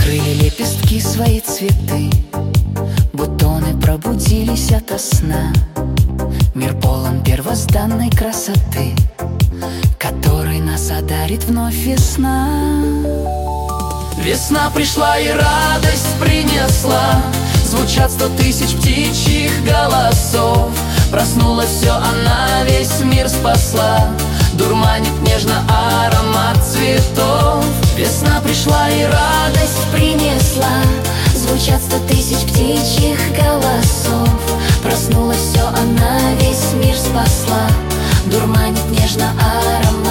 Раскрыли лепестки свои цветы, бутоны пробудились ото сна. Мир полон первозданной красоты, которой нас одарит вновь весна. Весна пришла и радость принесла, звучат 100 тысяч птичьих голосов. Проснулась все, она весь мир спасла, дурманит нежно аромат цветов. Весна пришла и радость принесла, звучат 100 тысяч птичьих голосов. Проснулась все, она весь мир спасла, дурманит нежно аромат